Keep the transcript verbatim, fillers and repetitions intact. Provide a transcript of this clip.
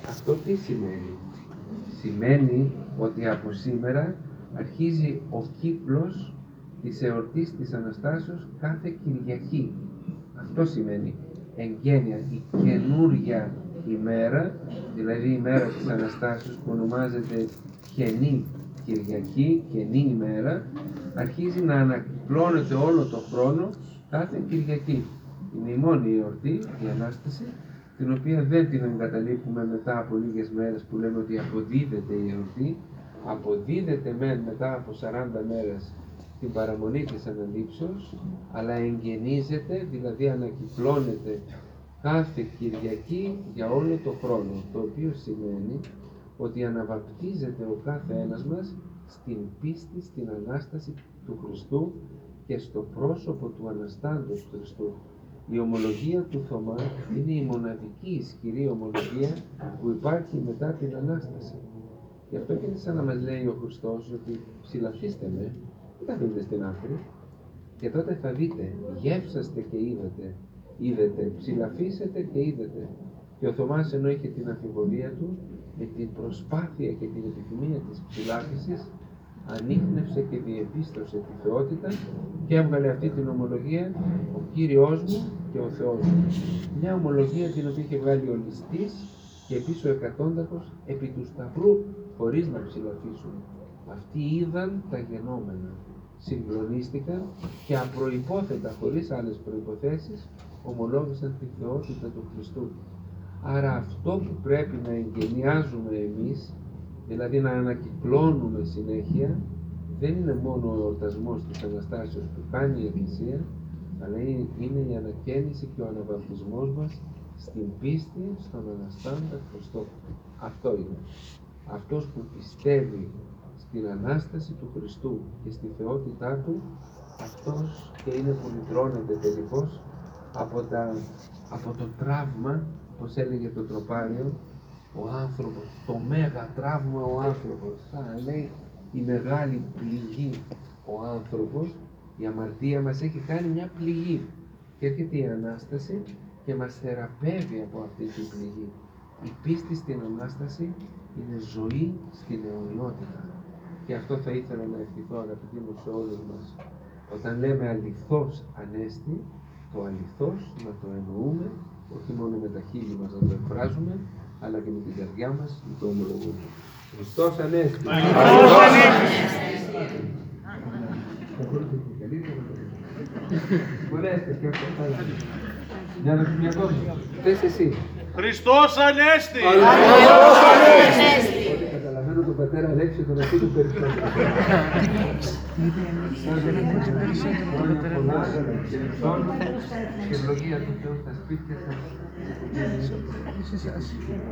Αυτό τι σημαίνει? Σημαίνει ότι από σήμερα αρχίζει ο κύκλος της εορτής της Αναστάσεως κάθε Κυριακή. Αυτό σημαίνει εγγένεια, η καινούρια ημέρα, δηλαδή η μέρα της Αναστάσεως που ονομάζεται Καινή Κυριακή, Καινή ημέρα, αρχίζει να ανακυκλώνεται όλο το χρόνο κάθε Κυριακή. Είναι η μόνη εορτή, η Ανάσταση, την οποία δεν την εγκαταλείπουμε μετά από λίγες μέρες που λέμε ότι αποδίδεται η εορτή. Αποδίδεται μεν μετά από σαράντα μέρες την παραμονή της Αναλήψεως, αλλά εγγενίζεται, δηλαδή ανακυκλώνεται κάθε Κυριακή για όλο το χρόνο, το οποίο σημαίνει ότι αναβαπτίζεται ο κάθε ένας μας στην πίστη, στην Ανάσταση του Χριστού και στο πρόσωπο του Αναστάντος Χριστού. Η ομολογία του Θωμά είναι η μοναδική ισχυρή ομολογία που υπάρχει μετά την Ανάσταση. Γι' αυτό και είναι σαν να μας λέει ο Χριστός ότι ψηλαφίστε με, δεν θα μείνετε στην άκρη, και τότε θα δείτε, γεύσαστε και είδατε, είδετε, ψηλαφίσετε και είδετε. Και ο Θωμάς, ενώ είχε την αμφιβολία του, με την προσπάθεια και την επιθυμία της ψηλάφισης, ανίχνευσε και διεπίστωσε τη θεότητα και έβγαλε αυτή την ομολογία, ο Κύριος μου και ο Θεός μου. Μια ομολογία την οποία είχε βγάλει ο ληστής και επίσης ο εκατόνταρχος επί του σταυρού, χωρίς να ψηλαφίσουν. Αυτοί είδαν τα γενόμενα, συγκλονίστηκαν και απροϋπόθετα, χωρίς άλλες προϋποθέσεις, ομολόγησαν τη θεότητα του Χριστού. Άρα αυτό που πρέπει να εγγενιάζουμε εμείς, δηλαδή να ανακυκλώνουμε συνέχεια, δεν είναι μόνο ο εορτασμός της Αναστάσεως που κάνει η Εκκλησία, αλλά είναι η ανακαίνιση και ο αναβαπτισμός μας στην πίστη στον Αναστάντα Χριστό. Αυτό είναι. Αυτός που πιστεύει στην Ανάσταση του Χριστού και στη θεότητά Του, αυτός και είναι που λυτρώνεται τελικώς από, τα, από το τραύμα, όπως έλεγε το τροπάριο, ο άνθρωπος, το μέγα τραύμα ο άνθρωπος, σαν να λέει η μεγάλη πληγή ο άνθρωπος, η αμαρτία μας έχει κάνει μια πληγή και έρχεται η Ανάσταση και μας θεραπεύει από αυτή την πληγή. Η πίστη στην Ανάσταση είναι ζωή στην αιωνιότητα. Και αυτό θα ήθελα να ευχηθώ, αγαπητοί μου, σε όλους μας. Όταν λέμε αληθώς Ανέστη, το αληθώς να το εννοούμε, όχι μόνο με τα χείλη μας να το εκφράζουμε, αλλά και με την καρδιά μας να το ομολογούμε. Χριστός Ανέστη! Χριστός Ανέστη! Μπορέστε και αυτό. Μια δοκιμία ακόμα. Θες εσύ. Χριστός Ανέστη! Χριστός Ανέστη! Ό,τι καταλαβαίνω τον πατέρα Αλέξη τον αυτού του περιπτώσεων. Πολλά και ευλογία του Θεού στα σπίτια σας.